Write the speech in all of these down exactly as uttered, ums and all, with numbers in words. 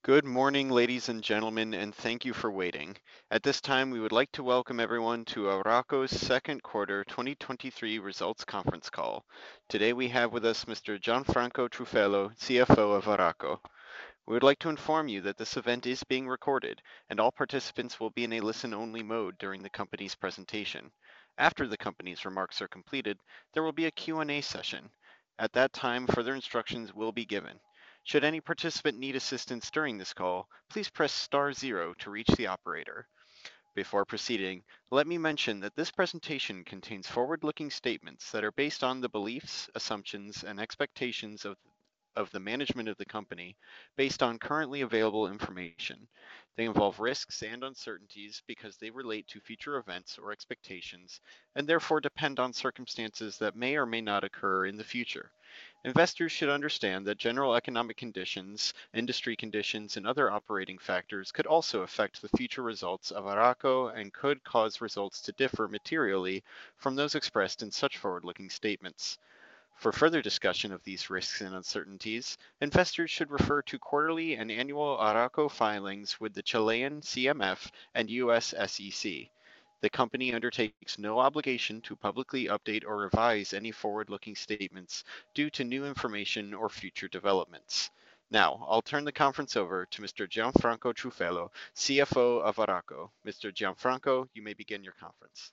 Good morning, ladies and gentlemen, and thank you for waiting. At this time, we would like to welcome everyone to Arauco's second quarter twenty twenty-three results conference call. Today we have with us Mister Gianfranco Truffello, C F O of Arauco. We would like to inform you that this event is being recorded, and all participants will be in a listen-only mode during the company's presentation. After the company's remarks are completed, there will be a Q and A session. At that time, further instructions will be given. Should any participant need assistance during this call, please press star zero to reach the operator. Before proceeding, let me mention that this presentation contains forward-looking statements that are based on the beliefs, assumptions, and expectations of of the management of the company based on currently available information. They involve risks and uncertainties because they relate to future events or expectations and therefore depend on circumstances that may or may not occur in the future. Investors should understand that general economic conditions, industry conditions, and other operating factors could also affect the future results of Arauco and could cause results to differ materially from those expressed in such forward-looking statements. For further discussion of these risks and uncertainties, investors should refer to quarterly and annual Arauco filings with the Chilean C M F and U S S E C. The company undertakes no obligation to publicly update or revise any forward-looking statements due to new information or future developments. Now, I'll turn the conference over to Mister Gianfranco Truffello, C F O of Arauco. Mister Gianfranco, you may begin your conference.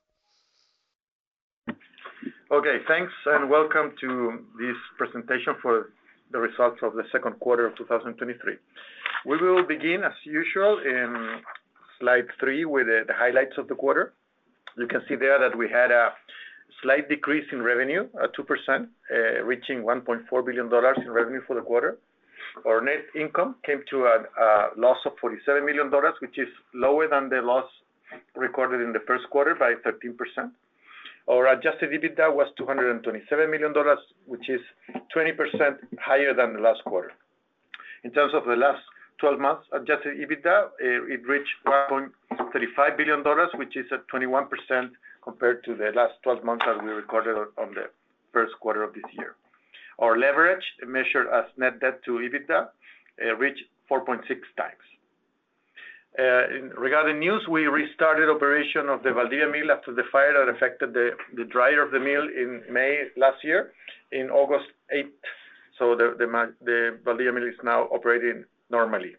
Okay, thanks, and welcome to this presentation for the results of the second quarter of two thousand twenty-three. We will begin, as usual, in slide three with the, the highlights of the quarter. You can see there that we had a slight decrease in revenue, at two percent, uh, reaching one point four billion dollars in revenue for the quarter. Our net income came to a, a loss of forty-seven million dollars, which is lower than the loss recorded in the first quarter by thirteen percent. Our adjusted EBITDA was two hundred twenty-seven million dollars, which is twenty percent higher than the last quarter. In terms of the last twelve months adjusted EBITDA, it reached one point three five billion dollars, which is at twenty-one percent compared to the last twelve months that we recorded on the first quarter of this year. Our leverage, measured as net debt to EBITDA, reached four point six times. Uh, in, regarding news, we restarted operation of the Valdivia mill after the fire that affected the, the dryer of the mill in May last year, in August eighth. So the, the, the Valdivia mill is now operating normally.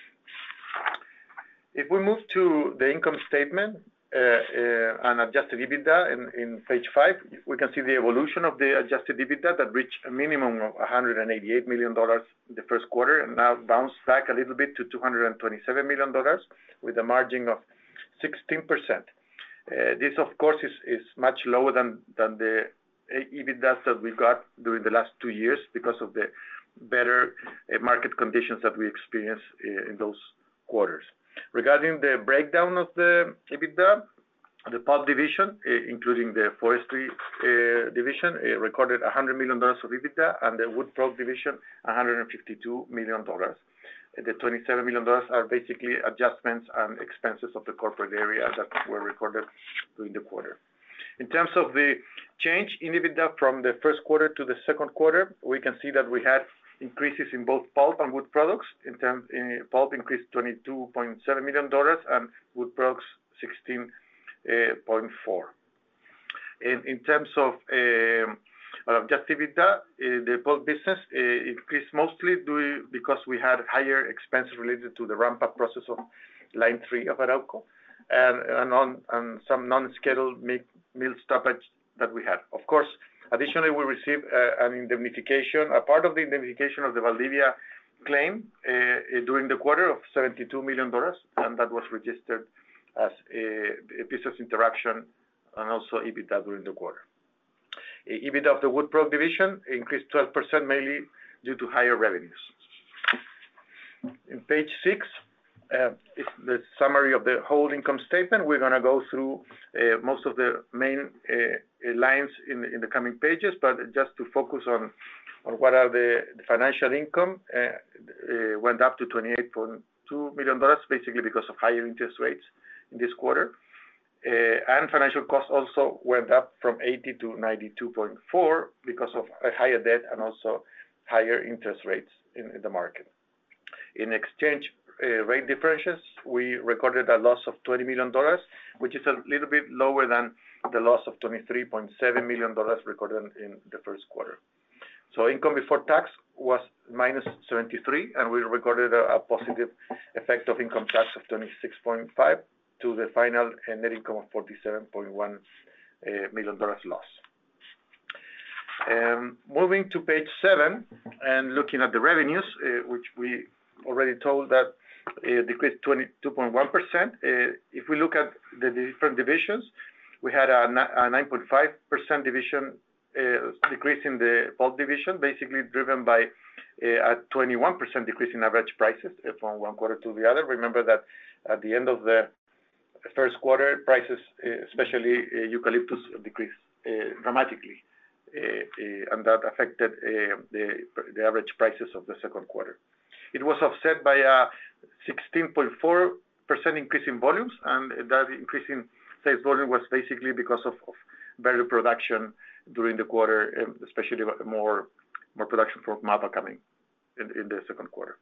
If we move to the income statement uh, uh, and adjusted EBITDA in, in page five, we can see the evolution of the adjusted EBITDA that reached a minimum of one hundred eighty-eight million dollars in the first quarter and now bounced back a little bit to two hundred twenty-seven million dollars with a margin of sixteen percent. Uh, this, of course, is, is much lower than, than the EBITDA that we got during the last two years because of the better uh, market conditions that we experienced uh, in those quarters. Regarding the breakdown of the EBITDA, the pulp division, uh, including the forestry uh, division, uh, recorded one hundred million dollars of EBITDA, and the wood product division, one hundred fifty-two million dollars. Uh, the twenty-seven million dollars are basically adjustments and expenses of the corporate area that were recorded during the quarter. In terms of the change in EBITDA from the first quarter to the second quarter, we can see that we had increases in both pulp and wood products. In terms, in pulp increased twenty-two point seven million dollars and wood products sixteen point four. In, in terms of uh, adjusted EBITDA, uh, the pulp business uh, increased mostly due, because we had higher expenses related to the ramp-up process of line three of Arauco and, and, on, and some non-scheduled mill stoppage that we had. Of course, additionally, we received uh, an indemnification, a part of the indemnification of the Valdivia claim uh, during the quarter of seventy-two million dollars, and that was registered as a, a business interruption and also EBITDA during the quarter. Uh, EBITDA of the wood product division increased twelve percent, mainly due to higher revenues. In page six, uh, is the summary of the whole income statement. We're going to go through uh, most of the main uh, lines in, in the coming pages, but just to focus on, on what are the, the financial income, uh, uh, went up to twenty-eight point two million dollars, basically because of higher interest rates in this quarter. Uh, and financial costs also went up from eighty to ninety-two point four because of a higher debt and also higher interest rates in, in the market. In exchange uh, rate differences, we recorded a loss of twenty million dollars, which is a little bit lower than the loss of twenty-three point seven million dollars recorded in the first quarter. So income before tax was minus seventy-three, and we recorded a, a positive effect of income tax of twenty-six point five to the final net income of forty-seven point one million dollars loss. Um, moving to page seven and looking at the revenues, uh, which we already told that uh, decreased twenty-two point one percent. Uh, if we look at the different divisions, we had a, a nine point five percent division uh, decrease in the pulp division, basically driven by uh, a twenty-one percent decrease in average prices uh, from one quarter to the other. Remember that at the end of the first quarter, prices, uh, especially uh, eucalyptus, decreased uh, dramatically. Uh, uh, and that affected uh, the, the average prices of the second quarter. It was offset by a sixteen point four percent increase in volumes, and that increase in sales volume was basically because of, of better production during the quarter, especially more, more production from MAPA coming in, in the second quarter.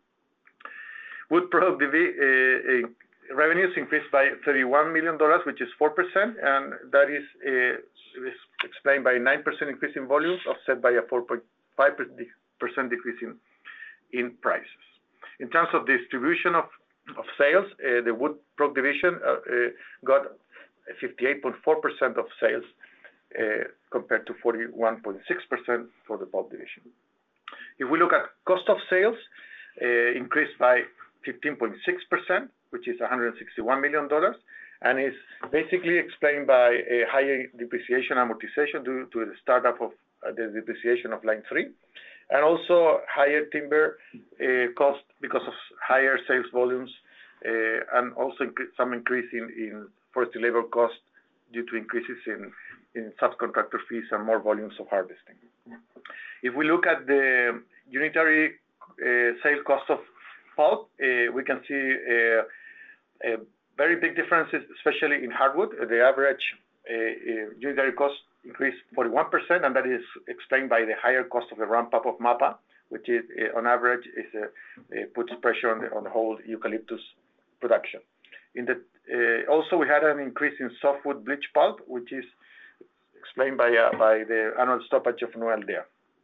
Wood product uh, uh, revenues increased by thirty-one million dollars, which is four percent, and that is, uh, is explained by a nine percent increase in volumes, offset by a four point five percent decrease in, in prices. In terms of distribution of, of sales, uh, the wood product division uh, uh, got fifty-eight point four percent of sales uh, compared to forty-one point six percent for the pulp division. If we look at cost of sales, uh, increased by fifteen point six percent, which is one hundred sixty-one million dollars, and is basically explained by a higher depreciation amortization due to the startup of uh, the depreciation of line three, and also higher timber uh, cost because of higher sales volumes, uh, and also incre some increase in, in forestry labor cost due to increases in, in subcontractor fees and more volumes of harvesting. If we look at the unitary uh, sale cost of pulp, uh, we can see uh, uh, very big differences, especially in hardwood. The average uh, uh, unitary cost increased forty-one percent, and that is explained by the higher cost of the ramp-up of MAPA, which is, uh, on average, is, uh, uh, puts pressure on the, on the whole eucalyptus production. In the, uh, also, we had an increase in softwood bleach pulp, which is explained by, uh, by the annual stoppage of Nueva Aldea.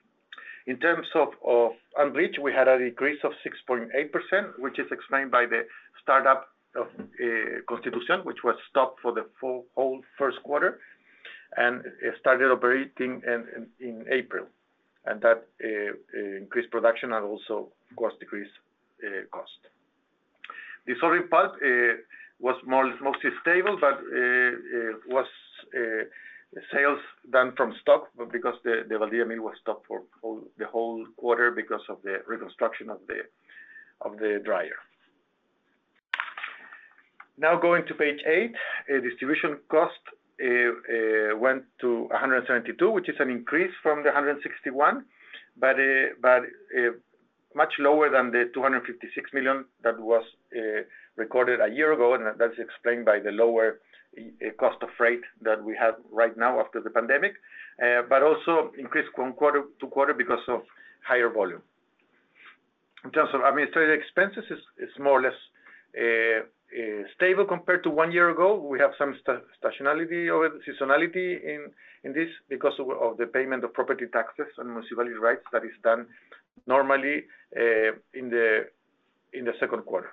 In terms of, of unbleached, we had a decrease of six point eight percent, which is explained by the startup of uh, Constitución, which was stopped for the full, whole first quarter, and uh, started operating in, in, in April. And that uh, uh, increased production and also, of course, decreased uh, cost. Dissolving pulp uh, was more, mostly stable, but uh, uh, was uh, sales done from stock, but because the, the Valdivia mill was stopped for whole, the whole quarter because of the reconstruction of the of the dryer. Now going to page eight, uh, distribution cost uh, uh, went to one hundred seventy-two, which is an increase from the one hundred sixty-one, but uh, but uh, much lower than the two hundred fifty-six million that was uh, recorded a year ago, and that's explained by the lower cost of freight that we have right now after the pandemic, uh, but also increased from quarter to quarter because of higher volume. In terms of administrative expenses, it's, it's more or less uh, uh, stable compared to one year ago. We have some stationality or seasonality in, in this because of, of the payment of property taxes and municipality rights that is done normally uh, in the in the second quarter.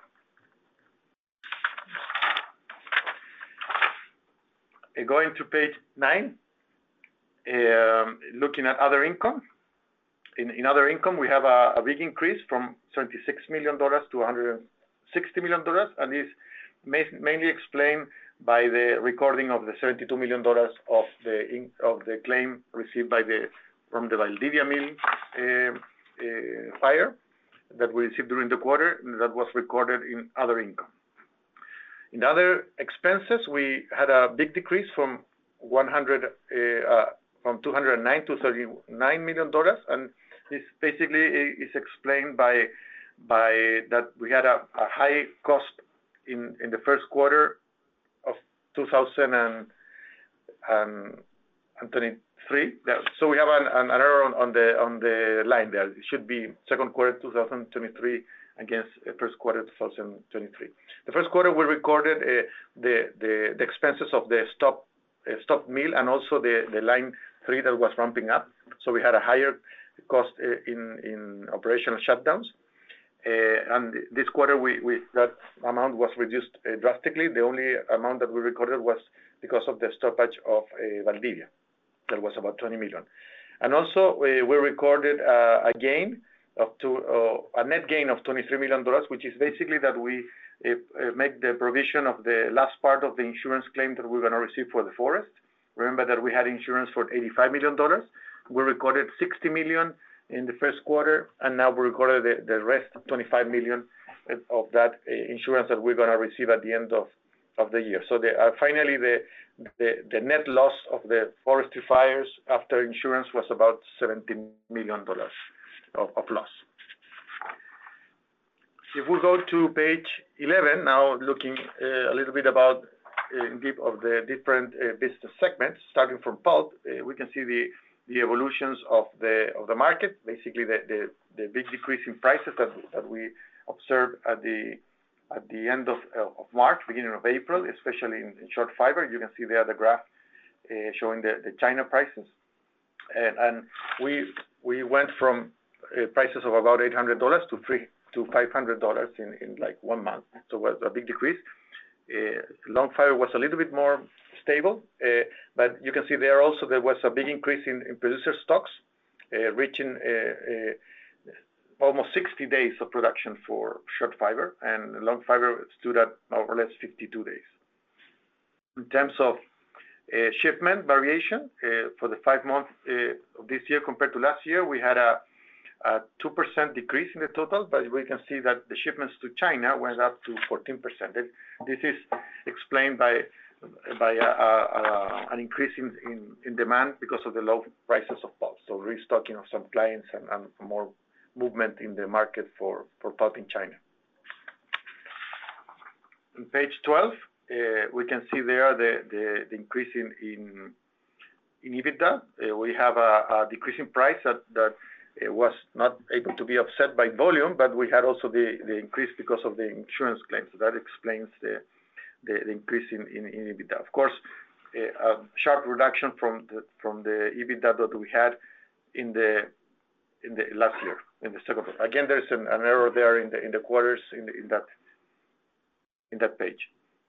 Going to page nine, um, looking at other income. In, in other income, we have a, a big increase from seventy-six million dollars to one hundred sixty million dollars, and is ma mainly explained by the recording of the seventy-two million dollars of the in, of the claim received by the from the Valdivia mill uh, uh, fire that we received during the quarter, and that was recorded in other income. In other expenses, we had a big decrease from one hundred, uh, uh, from two hundred nine to thirty-nine million dollars, and this basically is explained by by that we had a, a high cost in in the first quarter of two thousand twenty-three. So we have an, an error on, on the on the line there. It should be second quarter two thousand twenty-three against uh, first quarter two thousand twenty-three. The first quarter, we recorded uh, the, the the expenses of the stop uh, stop mill and also the the line three that was ramping up. So we had a higher cost uh, in in operational shutdowns. Uh, and this quarter, we, we that amount was reduced uh, drastically. The only amount that we recorded was because of the stoppage of uh, Valdivia. That was about twenty million. And also, we, we recorded uh, a gain of two, uh, a net gain of twenty-three million dollars, which is basically that we uh, uh, make the provision of the last part of the insurance claim that we're going to receive for the forest. Remember that we had insurance for eighty-five million dollars. We recorded sixty million dollars in the first quarter, and now we recorded the, the rest, twenty-five million dollars of that uh, insurance that we're going to receive at the end of, of the year. So the, uh, finally, the, the the net loss of the forestry fires after insurance was about seventeen million dollars of, of loss. If we go to page eleven, now looking uh, a little bit about uh, deep of the different uh, business segments, starting from pulp, uh, we can see the the evolutions of the of the market, basically the, the, the big decrease in prices that, that we observed at the at the end of, uh, of March, beginning of April, especially in, in short fiber. You can see there the graph uh, showing the, the China prices. And, and we we went from uh, prices of about eight hundred dollars to three to five hundred dollars in, in like one month. So it was a big decrease. Uh, long fiber was a little bit more stable, uh, but you can see there also there was a big increase in, in producer stocks, uh, reaching uh, uh, almost sixty days of production for short fiber, and long fiber stood at more or less fifty-two days. In terms of uh, shipment variation, uh, for the five months uh, of this year compared to last year, we had a, a two percent decrease in the total, but we can see that the shipments to China went up to fourteen percent. This is explained by by a, a, a, an increase in, in, in demand because of the low prices of pulp. So restocking of some clients and, and more movement in the market for, for pulp in China. On page twelve, uh, we can see there the, the, the increase in, in, in EBITDA. Uh, we have a, a decrease in price that, that uh, was not able to be offset by volume, but we had also the, the increase because of the insurance claims. So that explains the The, the increase in, in, in EBITDA. Of course, a, a sharp reduction from the from the EBITDA that we had in the in the last year, in the second quarter. Again, there's an, an error there in the in the quarters in, the, in that in that page.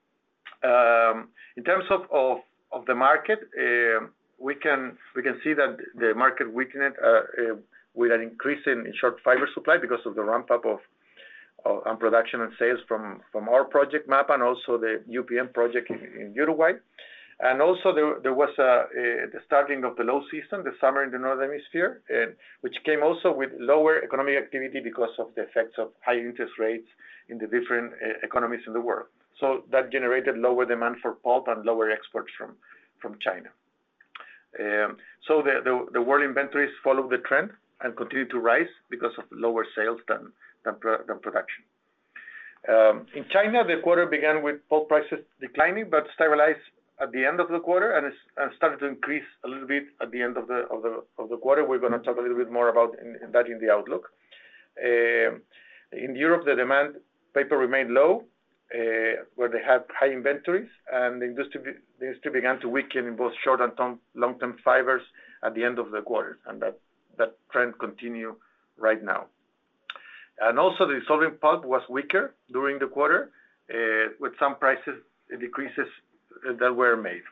Um, in terms of of, of the market, uh, we can we can see that the market weakened uh, uh, with an increase in, in short fiber supply because of the ramp up of on production and sales from, from our project MAPA and also the U P M project in, in Uruguay. And also there, there was a, a, the starting of the low season, the summer in the Northern Hemisphere, and, which came also with lower economic activity because of the effects of high interest rates in the different uh, economies in the world. So that generated lower demand for pulp and lower exports from, from China. Um, so the, the, the world inventories followed the trend and continue to rise because of lower sales than Than, than production. Um, in China, the quarter began with pulp prices declining, but stabilized at the end of the quarter and, and started to increase a little bit at the end of the of the of the quarter. We're going to talk a little bit more about in, in that in the outlook. Uh, in Europe, the demand paper remained low, uh, where they had high inventories, and the industry the industry began to weaken in both short and long-term fibers at the end of the quarter, and that that trend continue right now. And also the dissolving pulp was weaker during the quarter, uh, with some prices decreases that were made.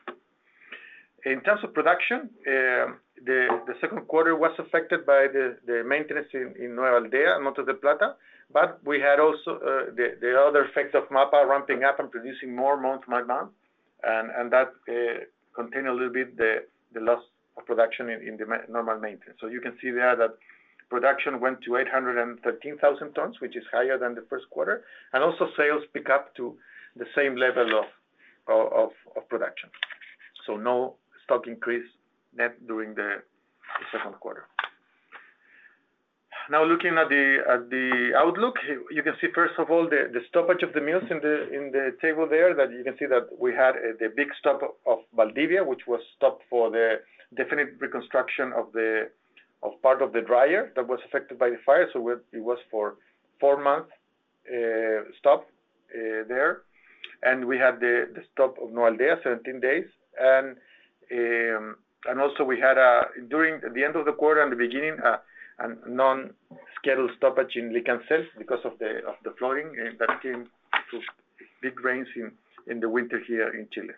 In terms of production, uh, the, the second quarter was affected by the, the maintenance in, in Nueva Aldea and Montes del Plata, but we had also uh, the, the other effect of MAPA ramping up and producing more month by month, and, and that uh, contained a little bit the, the loss of production in, in the normal maintenance. So you can see there that production went to eight hundred thirteen thousand tons, which is higher than the first quarter, and also sales pick up to the same level of, of, of production. So no stock increase net during the, the second quarter. Now looking at the at the outlook, you can see first of all the, the stoppage of the mills in the in the table there. That you can see that we had a, the big stop of Valdivia, which was stopped for the definite reconstruction of the of part of the dryer that was affected by the fire. So it was for four months uh, stop uh, there, and we had the, the stop of Nueva Aldea, seventeen days, and um, and also we had a during the end of the quarter and the beginning a, a non-scheduled stoppage in Licancel because of the of the flooding uh, that came to big rains in in the winter here in Chile.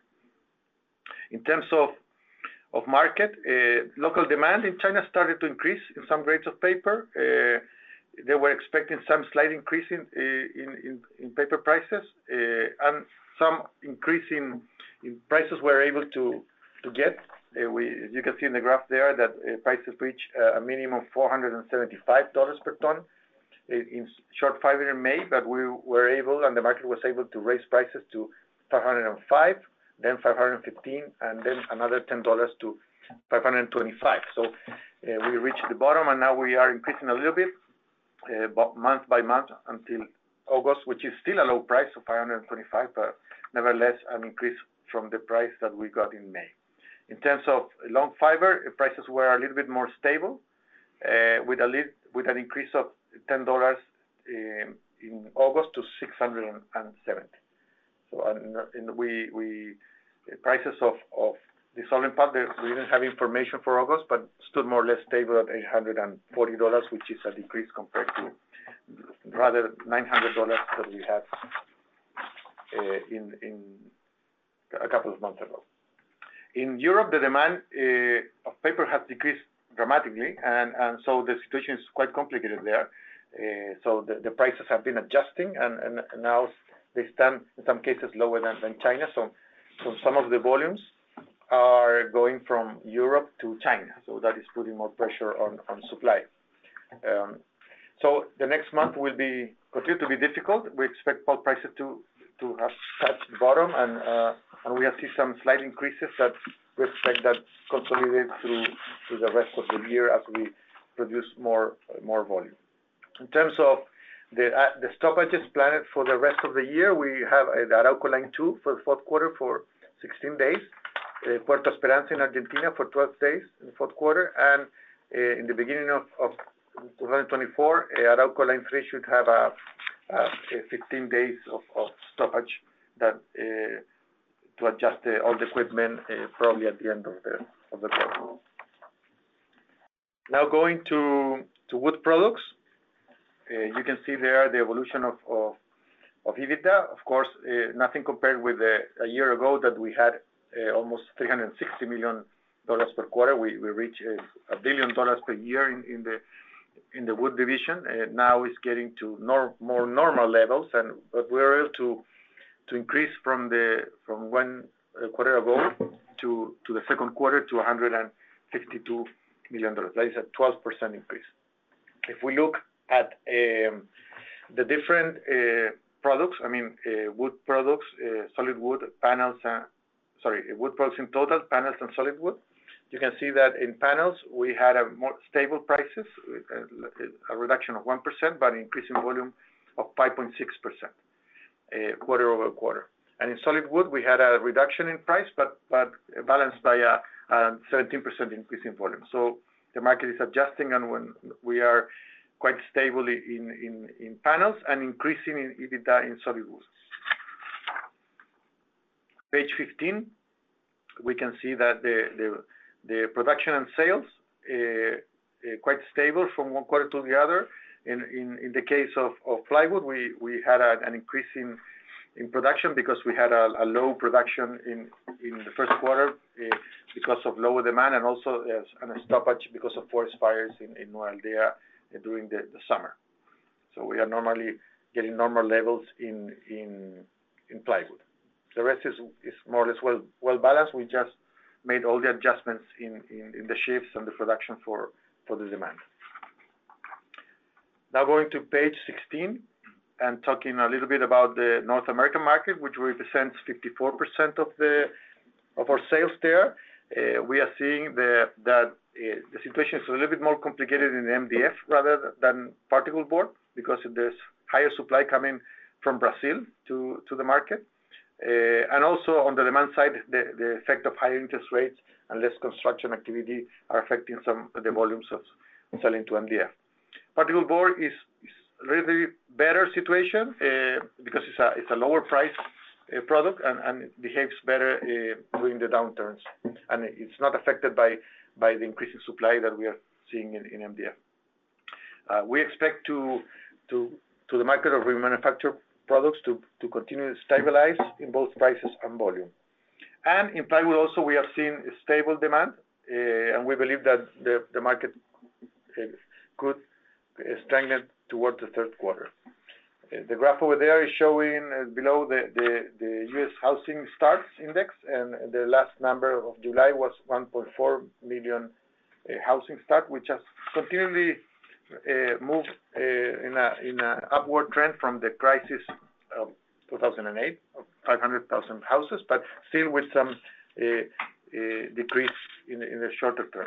In terms of of market, uh, local demand in China started to increase in some grades of paper. Uh, they were expecting some slight increase in in, in, in paper prices uh, and some increase in, in prices we're able to to get. Uh, we, as you can see in the graph there, that uh, prices reached uh, a minimum of four hundred seventy-five dollars per ton in, in short fiber in May, but we were able, and the market was able to raise prices to five hundred five, then five hundred fifteen, and then another ten dollars to five hundred twenty-five. So uh, we reached the bottom, and now we are increasing a little bit uh, month by month until August, which is still a low price of five hundred twenty-five, but nevertheless an increase from the price that we got in May. In terms of long fiber, prices were a little bit more stable, uh, with a lead, with an increase of ten dollars in, in August to six hundred seventy. So, and, and we we prices of of dissolving pulp, we didn't have information for August, but stood more or less stable at eight hundred forty dollars, which is a decrease compared to rather nine hundred dollars that we had uh, in in a couple of months ago. In Europe, the demand uh, of paper has decreased dramatically, and, and so the situation is quite complicated there. Uh, so the, the prices have been adjusting, and, and now they stand in some cases lower than, than China. So, so some of the volumes are going from Europe to China. So that is putting more pressure on, on supply. Um, so the next month will be continue to be difficult. We expect pulp prices to to have touched the bottom, and uh, and we have seen some slight increases that we expect that consolidate through through the rest of the year as we produce more more volume. In terms of the uh, the stoppages planned for the rest of the year, we have uh, the Arauco Line two for the fourth quarter for sixteen days, uh, Puerto Esperanza in Argentina for twelve days in the fourth quarter, and uh, in the beginning of, of twenty twenty-four, uh, Arauco Line three should have a, a fifteen days of, of stoppage that uh, to adjust uh, all the equipment uh, probably at the end of the of the quarter. Now going to to wood products, uh, you can see there the evolution of of, of EBITDA. Of course, uh, nothing compared with the, a year ago that we had uh, almost three hundred sixty million dollars per quarter. We we reached a, a billion dollars per year in, in the in the wood division. Uh, now it's getting to nor, more normal levels, and but we were able to to increase from the from one uh, quarter ago to to the second quarter to one hundred fifty-two million dollars. That is a twelve percent increase. If we look at um, the different uh, products, I mean uh, wood products, uh, solid wood, panels, uh, sorry, wood products in total, panels and solid wood. You can see that in panels we had a more stable prices, a, a reduction of one percent, but an increase in volume of five point six percent. Uh, quarter over quarter. And in solid wood, we had a reduction in price, but but balanced by a, a seventeen percent increase in volume. So the market is adjusting, and when we are quite stable in, in, in panels and increasing in EBITDA in solid wood. Page fifteen, we can see that the, the, the production and sales uh, uh, quite stable from one quarter to the other. In, in, in the case of, of plywood, we, we had a, an increase in, in production because we had a, a low production in, in the first quarter uh, because of lower demand, and also uh, a stoppage because of forest fires in, in Nueva Aldea uh, during the, the summer. So we are normally getting normal levels in, in, in plywood. The rest is, is more or less well, well balanced. We just made all the adjustments in, in, in the shifts and the production for, for the demand. Now going to page sixteen and talking a little bit about the North American market, which represents fifty-four percent of the of our sales there. Uh, we are seeing the, that uh, the situation is a little bit more complicated in the M D F rather than particle board because there's higher supply coming from Brazil to, to the market. Uh, and also on the demand side, the, the effect of higher interest rates and less construction activity are affecting some of the volumes of selling to M D F. Particle board is, is really better situation uh, because it's a it's a lower price uh, product and, and it behaves better uh, during the downturns, and it's not affected by by the increasing supply that we are seeing in, in M D F. Uh, we expect to to to the market of remanufactured products to to continue to stabilize in both prices and volume. And in plywood also we have seen stable demand, uh, and we believe that the the market uh, could uh, strengthen towards the third quarter. Uh, the graph over there is showing uh, below the, the the U S housing starts index, and the last number of July was one point four million uh, housing start, which has continually Uh, move uh, in a in a upward trend from the crisis of two thousand eight of five hundred thousand houses, but still with some uh, uh, decrease in in the shorter term.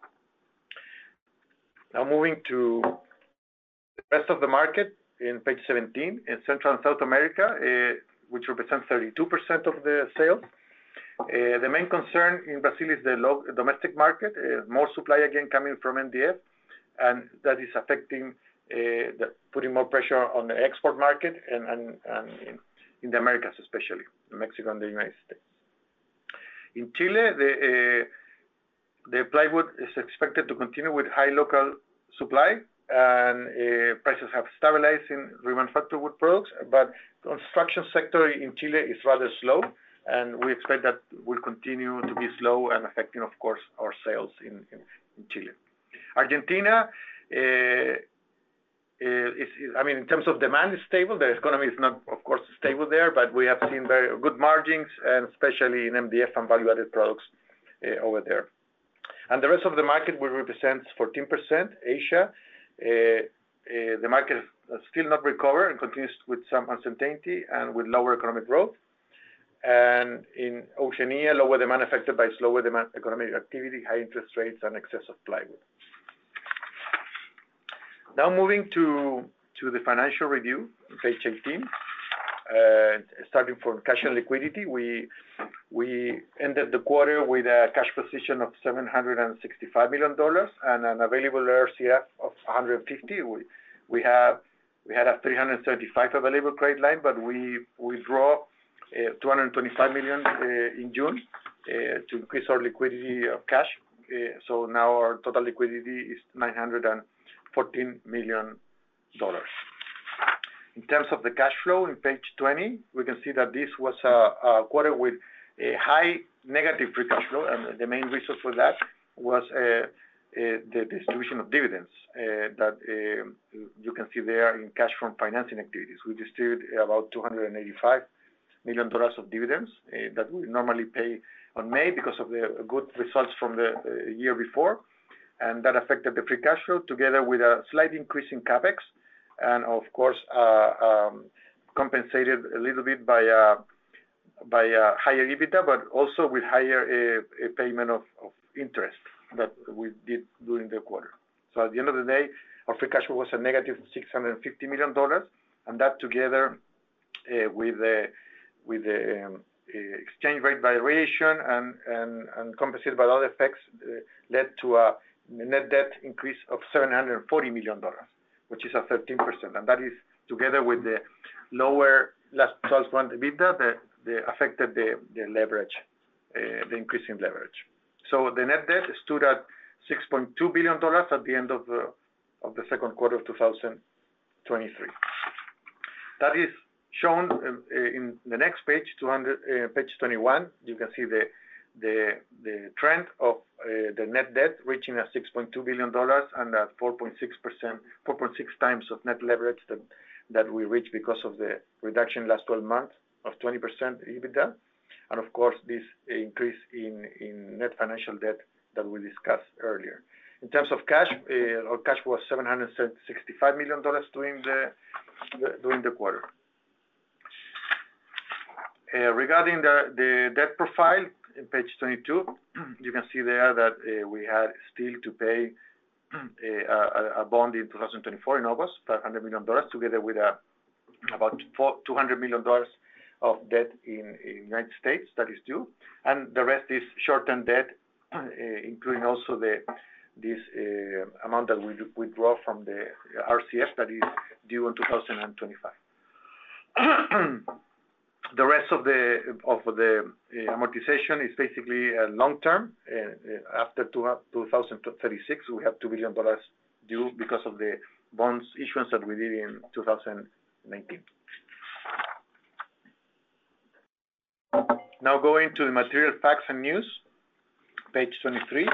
Now moving to the rest of the market in page seventeen, in Central and South America, uh, which represents thirty-two percent of the sales. Uh, the main concern in Brazil is the low domestic market, uh, more supply again coming from M D F, and that is affecting, uh, the, putting more pressure on the export market and, and, and in, in the Americas, especially Mexico and the United States. In Chile, the, uh, the plywood is expected to continue with high local supply, and uh, prices have stabilized in remanufactured wood products, but construction sector in Chile is rather slow, and we expect that will continue to be slow and affecting, of course, our sales in, in, in Chile. Argentina, uh, is, is, I mean, in terms of demand, is stable. The economy is not, of course, stable there, but we have seen very good margins, and especially in M D F and value-added products uh, over there. And the rest of the market will represent fourteen percent. Asia, uh, uh, the market has still not recovered and continues with some uncertainty and with lower economic growth. And in Oceania, lower demand affected by slower demand economic activity, high interest rates, and excess of plywood. Now moving to, to the financial review, page eighteen, uh, starting from cash and liquidity, we, we ended the quarter with a cash position of seven hundred sixty-five million dollars and an available R C F of one hundred fifty. We, we, have, we had a three hundred thirty-five available credit line, but we, we draw uh, two hundred twenty-five million uh, in June uh, to increase our liquidity of cash. Uh, so now our total liquidity is nine hundred fourteen million dollars. In terms of the cash flow, in page twenty, we can see that this was a, a quarter with a high negative free cash flow, and the main reason for that was uh, uh, the distribution of dividends uh, that uh, you can see there in cash from financing activities. We distributed about two hundred eighty-five million dollars of dividends uh, that we normally pay on May because of the good results from the uh, year before. And that affected the free cash flow, together with a slight increase in CapEx, and of course uh, um, compensated a little bit by a, by a higher EBITDA, but also with higher uh, a payment of, of interest that we did during the quarter. So at the end of the day, our free cash flow was a negative six hundred fifty million dollars, and that together uh, with the with the um, uh, exchange rate variation and and, and compensated by other effects uh, led to a net debt increase of seven hundred forty million dollars, which is a thirteen percent. And that is together with the lower last twelve month EBITDA, the, the affected the, the leverage, uh, the increase in leverage. So the net debt stood at six point two billion dollars at the end of the, of the second quarter of two thousand twenty-three. That is shown uh, in the next page, two hundred, uh, page twenty-one. You can see the the the trend of uh, the net debt reaching a six point two billion dollars and at four point six percent, four point six times of net leverage that that we reached because of the reduction last twelve months of twenty percent EBITDA, and of course this increase in in net financial debt that we discussed earlier. In terms of cash, uh, our cash was seven hundred sixty-five million dollars during the, the during the quarter. Uh, regarding the the debt profile, in page twenty-two, you can see there that uh, we had still to pay uh, a, a bond in two thousand twenty-four in August, five hundred million dollars, together with a, about four, two hundred million dollars of debt in the United States that is due. And the rest is short-term debt, uh, including also the this uh, amount that we withdraw from the R C F that is due in two thousand twenty-five. The rest of the of the uh, amortization is basically uh, long term. Uh, after two thousand thirty-six, we have two billion dollars due because of the bonds issuance that we did in two thousand nineteen. Now going to the material facts and news, page twenty-three.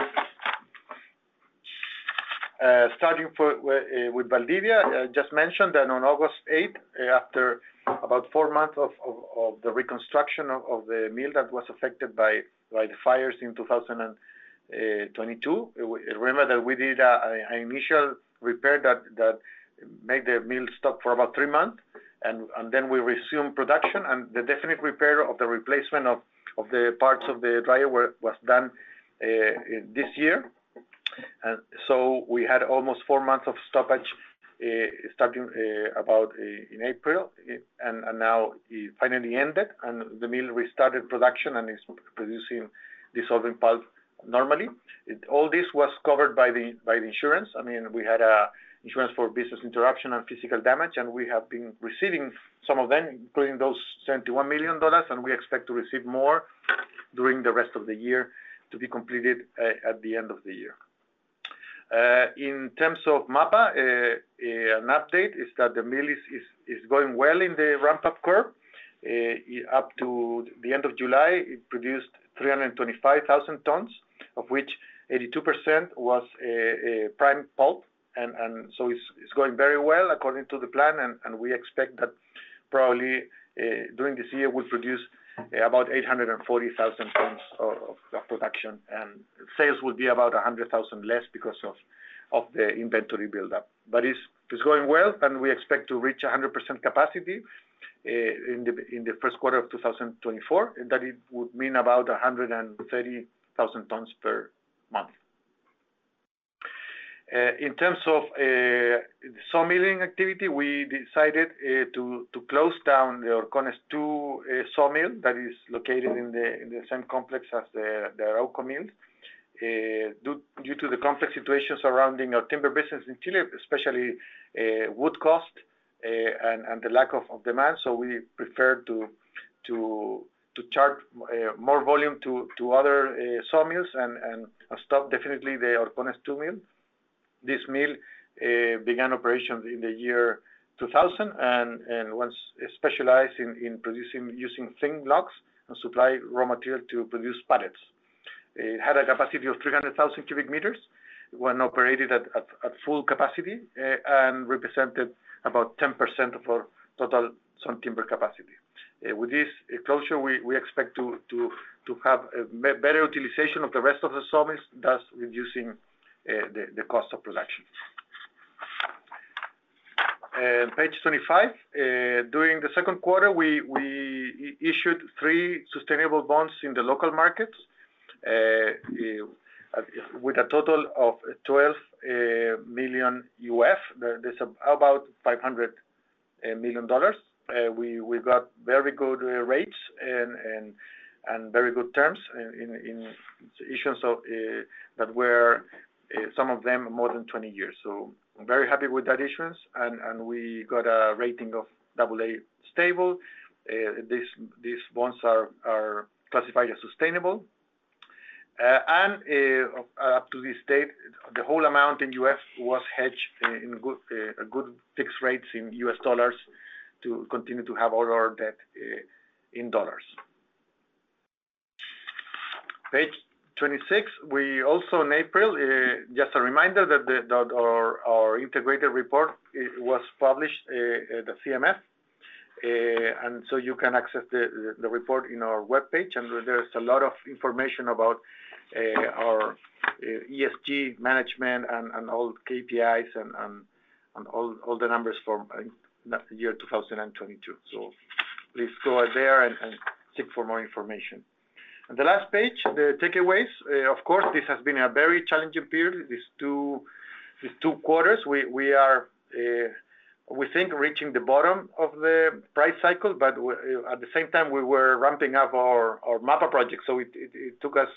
Uh, starting for, uh, with Valdivia, I just mentioned that on August eighth, uh, after about four months of, of, of the reconstruction of, of the mill that was affected by, by the fires in two thousand twenty-two, uh, remember that we did an initial repair that, that made the mill stop for about three months, and, and then we resumed production, and the definite repair of the replacement of, of the parts of the dryer were, was done uh, this year. And so we had almost four months of stoppage uh, starting uh, about uh, in April, and, and now it finally ended, and the mill restarted production and is producing dissolving pulp normally. It, all this was covered by the by the insurance. I mean, we had a insurance for business interruption and physical damage, and we have been receiving some of them, including those seventy-one million dollars, and we expect to receive more during the rest of the year to be completed uh, at the end of the year. Uh, in terms of MAPA, uh, uh, an update is that the mill is, is, is going well in the ramp-up curve. Uh, up to the end of July, it produced three hundred twenty-five thousand tons, of which eighty-two percent was uh, uh, prime pulp, and, and so it's, it's going very well according to the plan, and, and we expect that probably uh, during this year we'll produce Uh, about eight hundred forty thousand tons of, of production, and sales will be about one hundred thousand less because of, of the inventory buildup. But it's, it's going well, and we expect to reach one hundred percent capacity uh, in the in the first quarter of two thousand twenty-four, and that it would mean about one hundred thirty thousand tons per month. Uh, in terms of uh, sawmilling activity, we decided uh, to to close down the Horcones two uh, sawmill that is located in the in the same complex as the the Arauco mills, uh, due, due to the complex situation surrounding our timber business in Chile, especially uh, wood cost uh, and and the lack of, of demand. So we prefer to to to charge uh, more volume to to other uh, sawmills and and stop definitely the Horcones two mill. This mill uh, began operations in the year two thousand and, and was specialized in, in producing using thin logs and supply raw material to produce pallets. It had a capacity of three hundred thousand cubic meters when operated at, at, at full capacity uh, and represented about ten percent of our total sawn timber capacity. Uh, with this uh, closure, we, we expect to, to, to have a better utilization of the rest of the sawmills, thus reducing Uh, the, the cost of production. Uh, page twenty-five, uh, during the second quarter, we, we issued three sustainable bonds in the local markets uh, uh, with a total of twelve uh, million U S. There's about five hundred million dollars. Uh, we, we got very good uh, rates and, and, and very good terms in, in issuance of, uh, that were Uh, some of them more than twenty years. So I'm very happy with that issuance, and, and we got a rating of double A stable. Uh, these, these bonds are, are classified as sustainable. Uh, and uh, up to this date, the whole amount in U S was hedged in good, uh, good fixed rates in U S dollars to continue to have all our debt uh, in dollars. Page twenty-six, we also in April, uh, just a reminder that, the, that our, our integrated report was published uh, at the C M F, uh, and so you can access the, the, the report in our webpage, and there's a lot of information about uh, our uh, E S G management and, and all K P Is and, and, and all, all the numbers for the year two thousand twenty-two. So please go there and, and seek for more information. And the last page, the takeaways. Uh, of course, this has been a very challenging period. These two, these two quarters, we we are, uh, we think, reaching the bottom of the price cycle. But we, at the same time, we were ramping up our our MAPA project, so it, it, it took us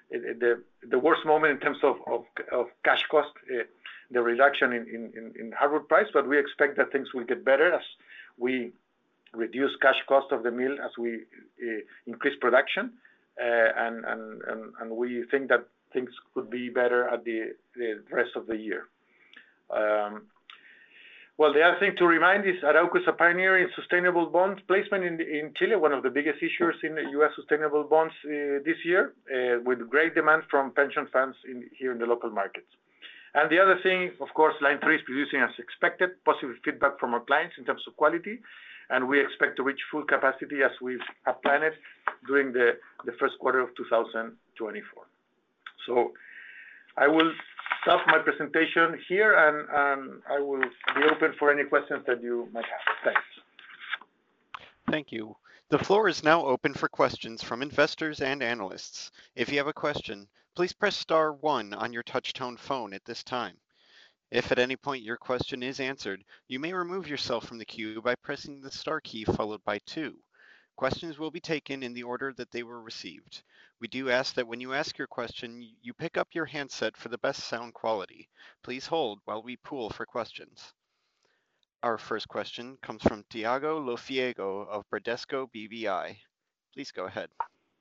the the worst moment in terms of of, of cash cost, uh, the reduction in, in, in hardwood price, but we expect that things will get better as we reduce cash cost of the mill as we uh, increase production, uh, and, and, and, and we think that things could be better at the, the rest of the year. Um, well, the other thing to remind is Arauco is a pioneer in sustainable bonds placement in, in Chile, one of the biggest issuers in the U S sustainable bonds uh, this year, uh, with great demand from pension funds in, here in the local markets. And the other thing, of course, line three is producing as expected, positive feedback from our clients in terms of quality, and we expect to reach full capacity as we have planned during the, the first quarter of two thousand twenty-four. So I will stop my presentation here, and, and I will be open for any questions that you might have. Thanks. Thank you. The floor is now open for questions from investors and analysts. If you have a question, please press star one on your touch-tone phone at this time. If at any point your question is answered, you may remove yourself from the queue by pressing the star key followed by two. Questions will be taken in the order that they were received. We do ask that when you ask your question, you pick up your handset for the best sound quality. Please hold while we pool for questions. Our first question comes from Tiago Lofiego of Bradesco B B I. Please go ahead.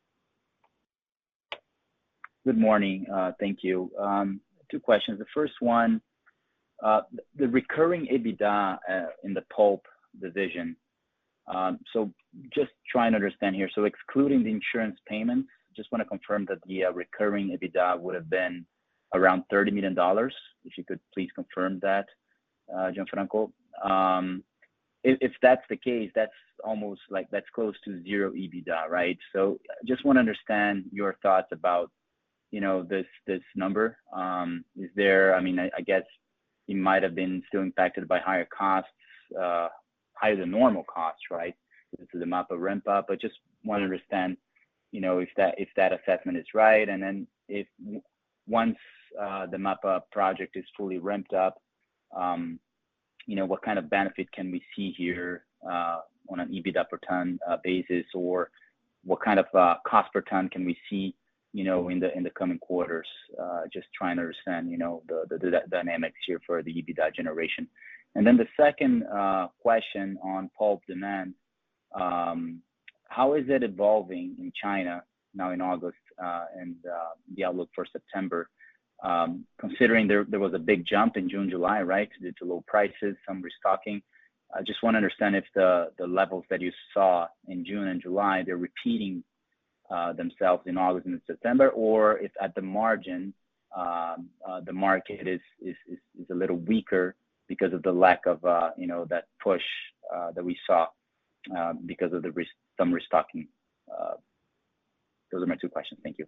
Good morning. Uh, thank you. Um, two questions. The first one, uh, the recurring EBITDA uh, in the pulp division. Um, so just trying to understand here. So excluding the insurance payments, just want to confirm that the uh, recurring EBITDA would have been around thirty million dollars. If you could please confirm that, uh, Gianfranco. Um, if, if that's the case, that's almost like that's close to zero EBITDA, right? So just want to understand your thoughts about, you know, this this number. Um, is there? I mean, I, I guess it might have been still impacted by higher costs, uh, higher than normal costs, right? This is the MAPA ramp up. But just want to understand, you know, if that if that assessment is right, and then if once uh, the MAPA project is fully ramped up, um, you know, what kind of benefit can we see here uh, on an EBITDA per ton uh, basis, or what kind of uh, cost per ton can we see, you know, in the in the coming quarters? Uh, just trying to understand, you know, the, the the dynamics here for the EBITDA generation. And then the second uh, question on pulp demand, um, how is it evolving in China now in August uh, and uh, the outlook for September? Um, considering there, there was a big jump in June, July, right, due to low prices, some restocking. I just want to understand if the, the levels that you saw in June and July, they're repeating uh, themselves in August and September, or if at the margin, um, uh, the market is, is, is, is a little weaker because of the lack of, uh, you know, that push uh, that we saw uh, because of the re some restocking. Uh, those are my two questions. Thank you.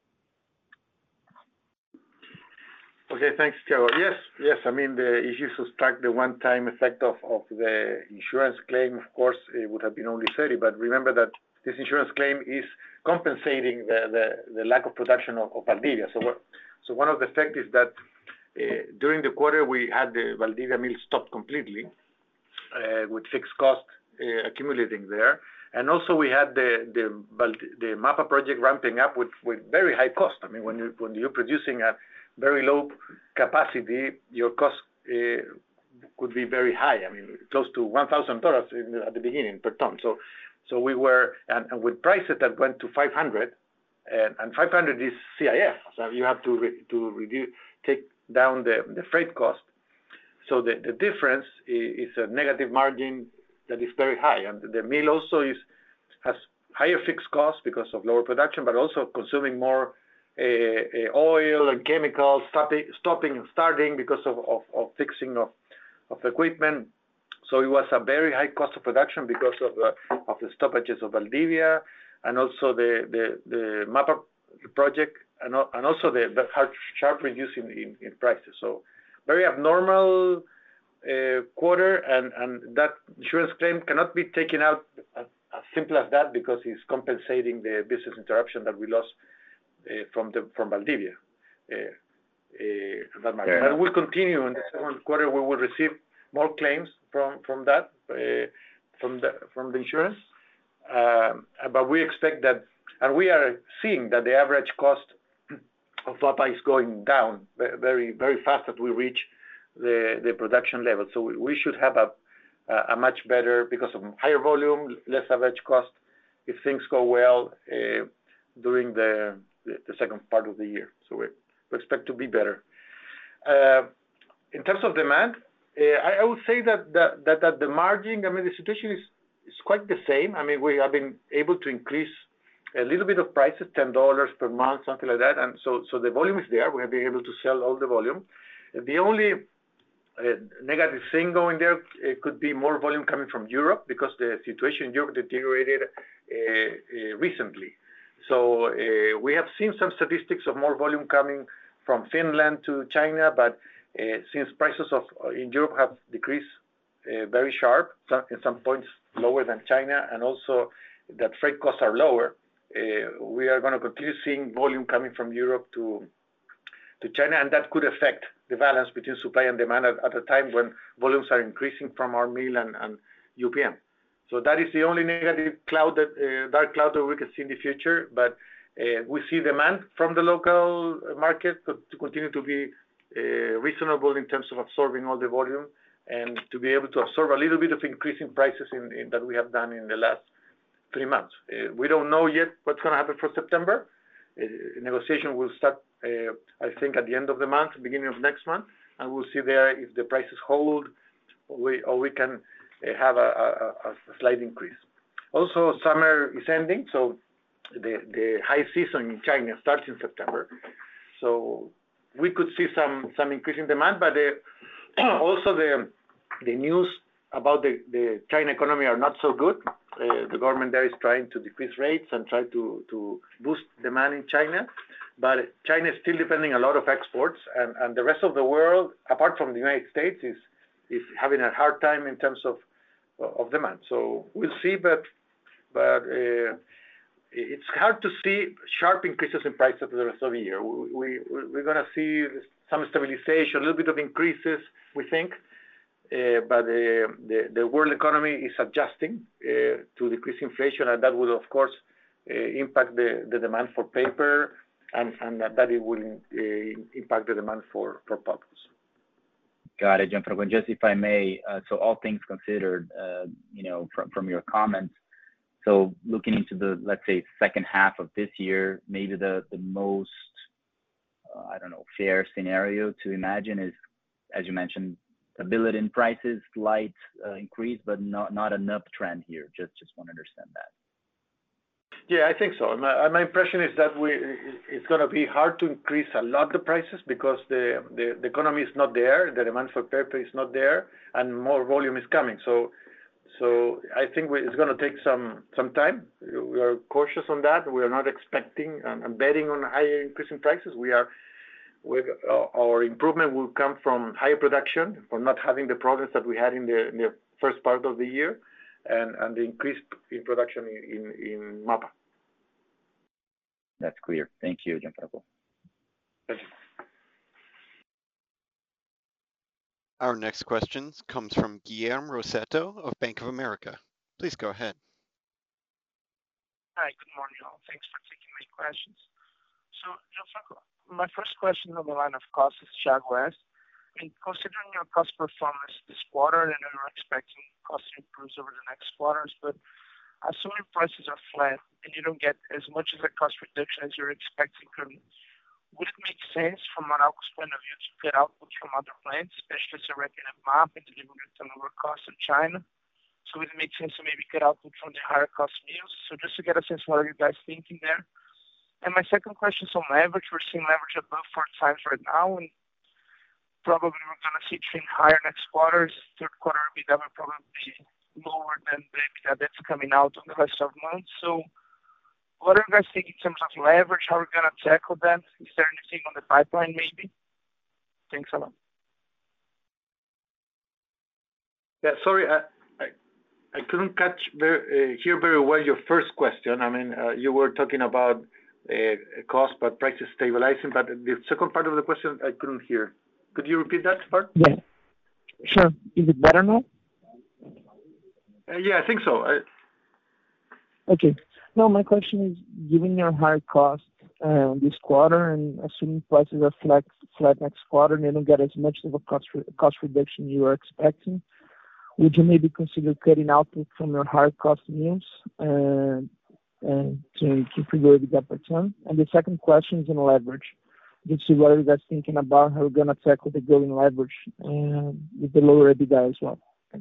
Okay, thanks, Thiago. Yes, yes. I mean, the, if you subtract the one-time effect of, of the insurance claim, of course, it would have been only thirty. But remember that this insurance claim is compensating the, the, the lack of production of, of Valdivia. So, what, so one of the effects is that uh, during the quarter we had the Valdivia mill stopped completely, uh, with fixed cost uh, accumulating there, and also we had the the the MAPA project ramping up with with very high cost. I mean, when you when you're producing at very low capacity, your cost uh, could be very high. I mean, close to one thousand dollars at the beginning per ton. So, so we were, and, and with prices that went to five hundred, and, and five hundred is C I F. So you have to re, to reduce, take down the, the freight cost. So the, the difference is, is a negative margin that is very high, and the mill also is has higher fixed costs because of lower production, but also consuming more Uh, uh, oil and chemicals, stopping, stopping and starting because of, of, of fixing of, of equipment. So it was a very high cost of production because of the, of the stoppages of Valdivia, and also the, the, the MAPA project, and, and also the, the sharp reduce in, in, in prices. So very abnormal uh, quarter, and, and that insurance claim cannot be taken out as, as simple as that, because it's compensating the business interruption that we lost Uh, from the from Valdivia. Uh, uh, that market. And we'll continue in the second quarter. We will receive more claims from from that uh, from the from the insurance, um, but we expect that, and we are seeing that the average cost of MAPA is going down very, very fast as we reach the, the production level. So we, we should have a, a much better, because of higher volume, less average cost, if things go well uh, during the, the, the second part of the year. So we, we expect to be better. Uh, in terms of demand, uh, I, I would say that, that, that at the margin, I mean, the situation is, is quite the same. I mean, we have been able to increase a little bit of prices, ten dollars per month, something like that. And so, so the volume is there. We have been able to sell all the volume. The only uh, negative thing going there it could be more volume coming from Europe, because the situation in Europe deteriorated uh, uh, recently. So uh, we have seen some statistics of more volume coming from Finland to China, but uh, since prices of uh, in Europe have decreased uh, very sharp, some, in some points lower than China, and also that freight costs are lower, uh, we are going to continue seeing volume coming from Europe to to China, and that could affect the balance between supply and demand at, at a time when volumes are increasing from our mill and, and U P M. So that is the only negative cloud, that uh, dark cloud that we can see in the future. But uh, we see demand from the local market to continue to be uh, reasonable in terms of absorbing all the volume, and to be able to absorb a little bit of increasing prices in, in that we have done in the last three months. Uh, we don't know yet what's going to happen for September. Uh, negotiation will start, uh, I think, at the end of the month, beginning of next month, and we'll see there if the prices hold, or we, or we can uh, have a, a, a slight increase. Also, summer is ending, so the, the high season in China starts in September. So we could see some, some increase in demand, but the, also the, the news about the, the China economy are not so good. Uh, the government there is trying to decrease rates and try to, to boost demand in China. But China is still depending a lot of exports, and, and the rest of the world, apart from the United States, is, is having a hard time in terms of, of demand. So we'll see, but, but uh, it's hard to see sharp increases in prices for the rest of the year. We, we, we're going to see some stabilization, a little bit of increases, we think. Uh, but uh, the, the world economy is adjusting uh, to decrease inflation, and that will, of course, uh, impact the, the demand for paper, and, and that it will uh, impact the demand for, for pulps. Got it, Gianfranco. And just if I may, uh, so all things considered, uh, you know, from, from your comments, so looking into the, let's say, second half of this year, maybe the, the most, uh, I don't know, fair scenario to imagine is, as you mentioned, stability in prices, slight uh, increase, but not not an uptrend here. Just just want to understand that. Yeah, I think so. My, my impression is that we it's going to be hard to increase a lot the prices, because the, the the economy is not there, the demand for paper is not there, and more volume is coming. So so I think we, it's going to take some some time. We are cautious on that. We are not expecting and, and betting on higher increasing prices. We are. With, uh, our improvement will come from higher production, from not having the problems that we had in the, in the first part of the year, and, and the increase in production in, in, in MAPA. That's clear. Thank you, Gianfranco. Thank you. Our next question comes from Guilherme Rossetto of Bank of America. Please go ahead. Hi, good morning all. Thanks for taking my questions. So, Gianfranco, my first question on the line of cost is Thiago asked. I mean, considering your cost performance this quarter, I know you're expecting cost to improve over the next quarters, but assuming prices are flat and you don't get as much of a cost reduction as you're expecting, would it make sense from Arauco's point of view to cut output from other plants, especially selecting a map and delivering it at lower cost in China? So would it make sense to maybe cut output from the higher cost mills? So just to get a sense of what are you guys thinking there? And my second question is on leverage. We're seeing leverage above four times right now, and probably we're going to see trend higher next quarters. Third quarter EBITDA will probably be lower than the EBITDA that's coming out on the rest of months. So what are you guys thinking in terms of leverage? How are we going to tackle that? Is there anything on the pipeline maybe? Thanks a lot. Yeah, sorry, I, I, I couldn't catch very, uh, hear very well your first question. I mean, uh, you were talking about Uh, cost, but prices stabilizing. But the second part of the question, I couldn't hear. Could you repeat that part? Yeah, sure. Is it better now? Uh, yeah, I think so. I... Okay. No, my question is, given your higher cost uh, this quarter, and assuming prices are flat flat next quarter, and you don't get as much of a cost re- cost reduction you are expecting, would you maybe consider cutting output from your higher cost mills uh, and to to figure the gap per ton? And the second question is on leverage. Just see what are you guys thinking about how we're gonna tackle the growing leverage uh, with the lower EBITDA as well.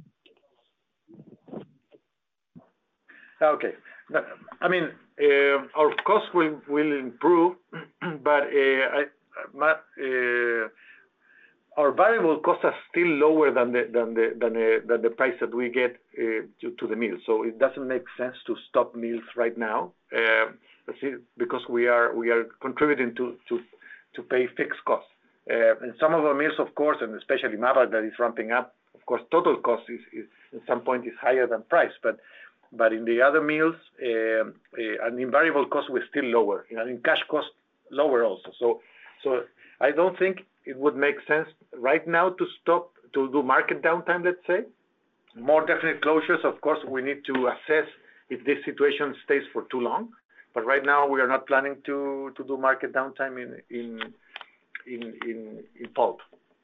Okay. I mean, uh, our costs will will improve, but uh, I, my, uh, our variable costs are still lower than the than the than the, than the price that we get uh, to, to the mill. So it doesn't make sense to stop mills right now, uh, because we are we are contributing to to to pay fixed costs. Uh, and some of our mills, of course, and especially MAPA that is ramping up, of course, total cost is, is at some point is higher than price, but but in the other mills, uh, uh, and in variable cost, we're still lower, and in cash cost, lower also. So, so I don't think it would make sense right now to stop, to do market downtime, let's say. More definite closures, of course, we need to assess if this situation stays for too long. But right now, we are not planning to, to do market downtime in, in, in, in, in pulp.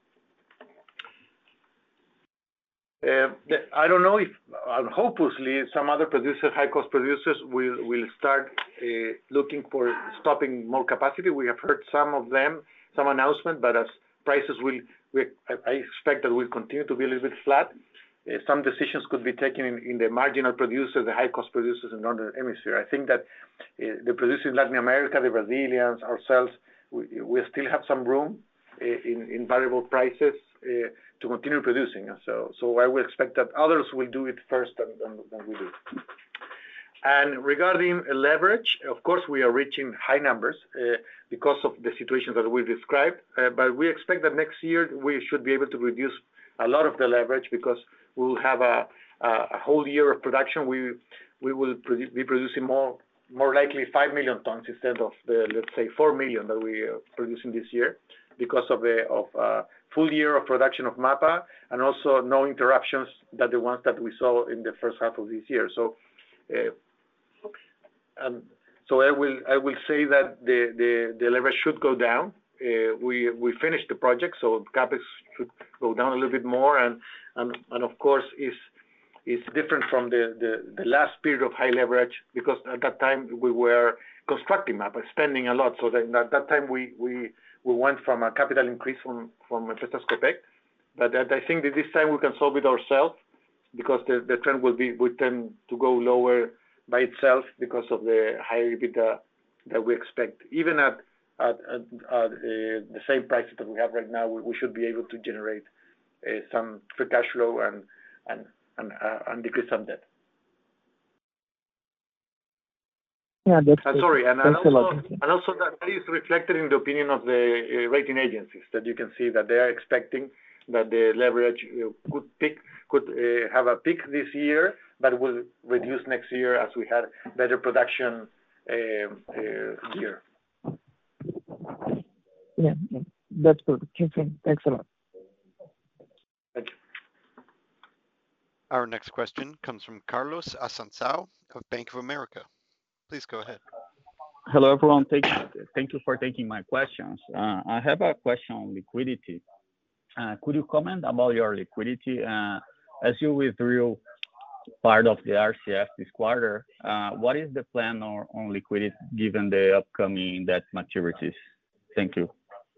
Uh, I don't know if, uh, hopefully, some other producers, high-cost producers, will will start uh, looking for stopping more capacity. We have heard some of them, some announcement, but as prices will, we, I, I expect that will continue to be a little bit flat. Uh, some decisions could be taken in, in the marginal producers, the high-cost producers in the Northern Hemisphere. I think that uh, the producers in Latin America, the Brazilians, ourselves, we, we still have some room uh, in, in variable prices uh, to continue producing. So, so I will expect that others will do it first than, than, than we do. And regarding leverage, of course, we are reaching high numbers uh, because of the situations that we described. Uh, but we expect that next year we should be able to reduce a lot of the leverage because we will have a, a, a whole year of production. We we will produ- be producing more more likely five million tons instead of the, let's say, four million that we are producing this year because of the of uh, full year of production of MAPA and also no interruptions that the ones that we saw in the first half of this year. So, uh, um, so I will I will say that the the, the leverage should go down. Uh, we we finished the project, so capex should go down a little bit more, and and, and of course is is different from the, the, the last period of high leverage because at that time we were constructing MAPA, spending a lot. So that at that time we we we went from a capital increase from from Empresas Copec, but I think that this time we can solve it ourselves because the, the trend will be will tend to go lower by itself because of the higher EBITDA that we expect. Even at at, at, at uh, the same prices that we have right now, we, we should be able to generate uh, some free cash flow and and and, uh, and decrease some debt. Yeah, that's uh, sorry, and, and also, and also that is reflected in the opinion of the uh, rating agencies. That you can see that they are expecting that the leverage uh, could peak, could uh, have a peak this year, but will reduce next year as we had better production uh, uh, year. Yeah, yeah, that's perfect. Thanks a lot. Thank you. Our next question comes from Carlos Asansao of Bank of America. Please go ahead. Hello, everyone. Thank you, thank you for taking my questions. Uh, I have a question on liquidity. Uh, could you comment about your liquidity? Uh, as you withdrew part of the R C F this quarter, uh, what is the plan on, on liquidity given the upcoming debt maturities? Thank you.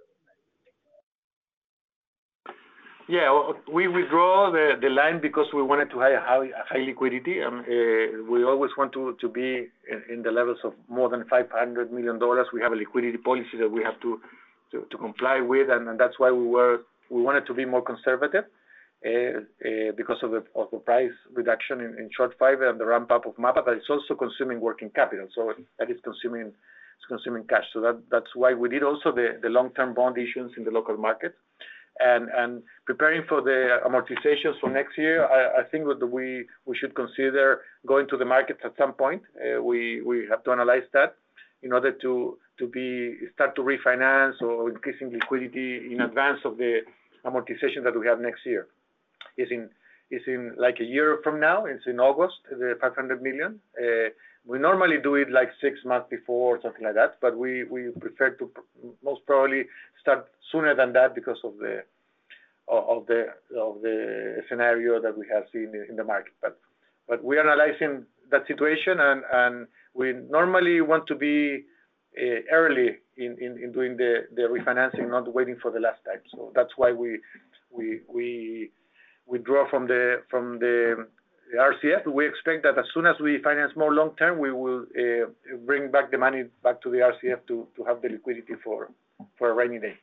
Yeah, we withdraw the, the line because we wanted to have high, high liquidity. Um, uh, we always want to, to be in, in the levels of more than five hundred million dollars. We have a liquidity policy that we have to, to, to comply with, and, and that's why we were we wanted to be more conservative uh, uh, because of the, of the price reduction in, in short fiber and the ramp up of MAPA, but it's also consuming working capital. So that is consuming it's consuming cash. So that, that's why we did also the, the long-term bond issuance in the local market. And, and preparing for the amortizations for next year, I, I think that we, we should consider going to the markets at some point. Uh, we, we have to analyze that in order to, to be, start to refinance or increasing liquidity in advance of the amortization that we have next year. It's in, it's in like a year from now, it's in August, the five hundred million. Uh, we normally do it like six months before or something like that, but we, we prefer to most probably start sooner than that because of the of the of the scenario that we have seen in the market. But but we're analyzing that situation, and, and we normally want to be uh, early in, in, in doing the, the refinancing, not waiting for the last time. So that's why we we we withdraw from the from the R C F. We expect that as soon as we finance more long term, we will uh, bring back the money back to the R C F to, to have the liquidity for for a rainy day.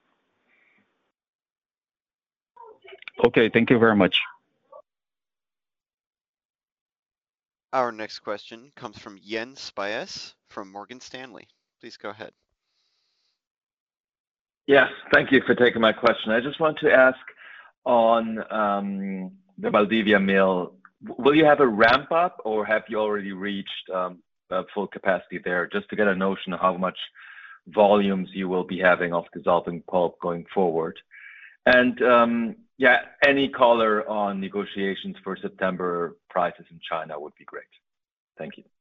Okay, thank you very much. Our next question comes from Jens Spiess from Morgan Stanley. Please go ahead. Yes, thank you for taking my question. I just want to ask on um, the Valdivia mill, will you have a ramp up or have you already reached um, uh, full capacity there, just to get a notion of how much volumes you will be having of dissolving pulp going forward? And um, yeah, any color on negotiations for September prices in China would be great. Thank you.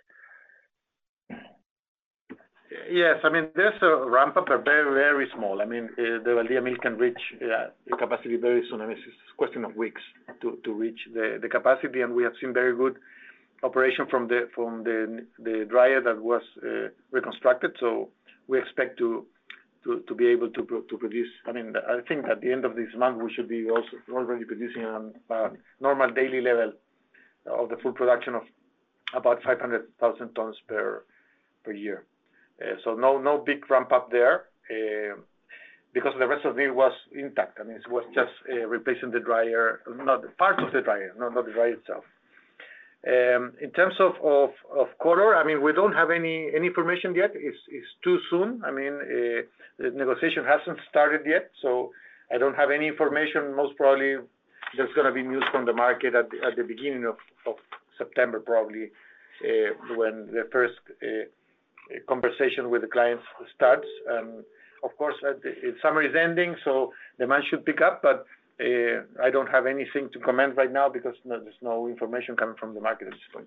Yes, I mean, there's a ramp up, but very, very small. I mean, uh, the Valdivia mill can reach uh, the capacity very soon. I mean, it's a question of weeks to, to reach the, the capacity, and we have seen very good operation from the from the the dryer that was uh, reconstructed. So we expect to to, to be able to to produce. I mean, I think at the end of this month we should be also already producing on a normal daily level of the full production of about five hundred thousand tons per per year. Uh, so no no big ramp up there uh, because the rest of it was intact. I mean, it was just uh, replacing the dryer, not part of the dryer, not, not the dryer itself. Um, in terms of, of, of color, I mean, we don't have any, any information yet. It's, it's too soon. I mean, uh, the negotiation hasn't started yet, so I don't have any information. Most probably there's going to be news from the market at the, at the beginning of, of September, probably, uh, when the first uh, conversation with the clients starts. Um, of course, uh, the summer is ending, so demand should pick up, but uh, I don't have anything to comment right now because no, there's no information coming from the market at this point.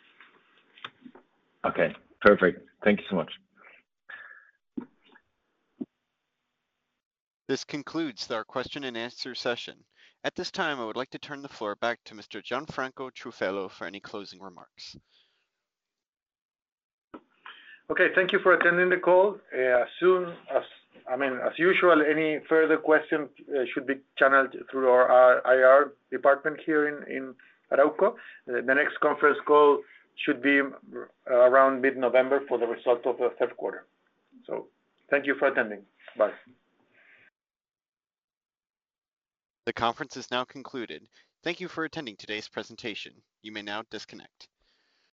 Okay, perfect. Thank you so much. This concludes our question and answer session. At this time, I would like to turn the floor back to Mister Gianfranco Truffello for any closing remarks. Okay, thank you for attending the call. Uh, as soon as, I mean, as usual, any further questions uh, should be channeled through our I R department here in, in Arauco. Uh, the next conference call should be around mid-November for the result of the third quarter. So thank you for attending. Bye. The conference is now concluded. Thank you for attending today's presentation. You may now disconnect.